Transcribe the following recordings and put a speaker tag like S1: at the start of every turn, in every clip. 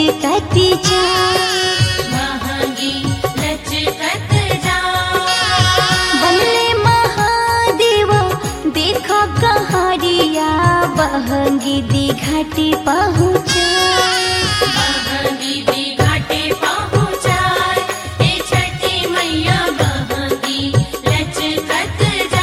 S1: लचकत जा।
S2: बहंगी लचकत जा।
S1: बनले महादेव देखो कहारिया बहंगी दी घाटी पहुँचा।
S2: बहंगी दी घाटे पहुँचाए हे छठी मैया बहंगी लचकत जा।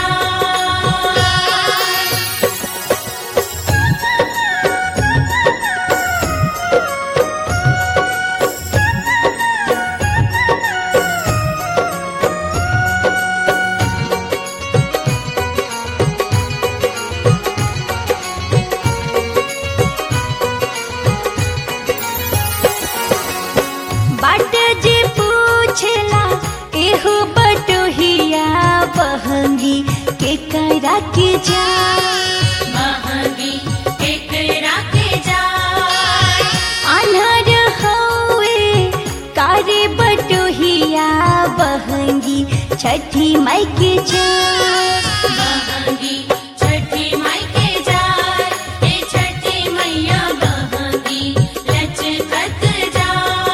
S1: बाट जे पूछला एहो बटोहिया बहंगी के करा के जा।
S2: बहंगी केकरा के जाए।
S1: अनहर हवे कारे बटोहिया बहंगी छठी माई के जा।
S2: बहंगी छठी माई के जाए हे छठी मैया बहंगी लचकत जा।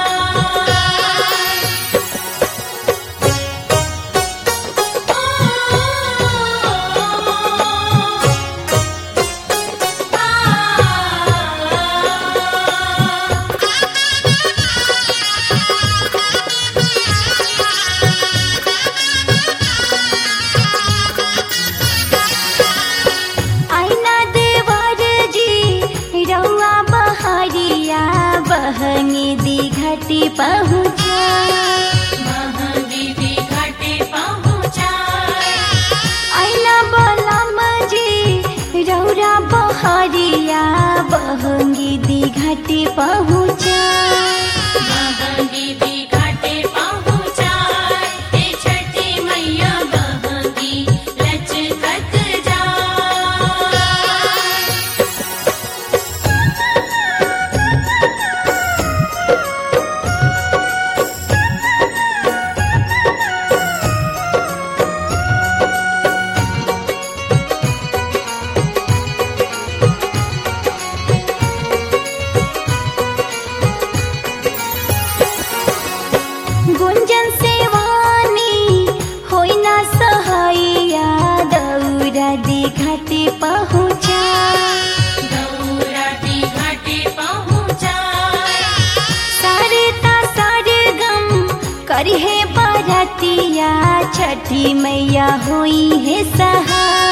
S1: आईना देवर जी रउआ बहरिया बहंगी दी घाटी पहुँचा।
S2: बहंगी दी घाटे पहुँचाए।
S1: आईना बलम जी रउरा बहरिया बहंगी दी घाटी पहुँचा।
S2: बहंगी दी घाटे पहुँचाए हे छठी मैया बहंगी लचकत जा।
S1: गुंजन सेवानी होई ना सहाइया दौरा दी घाटी पहुँचा।
S2: दौरा दी घाटे पहुँचाए।
S1: सारे ता सारे गम करी है बारातिया छठी मैया होई है सहाय।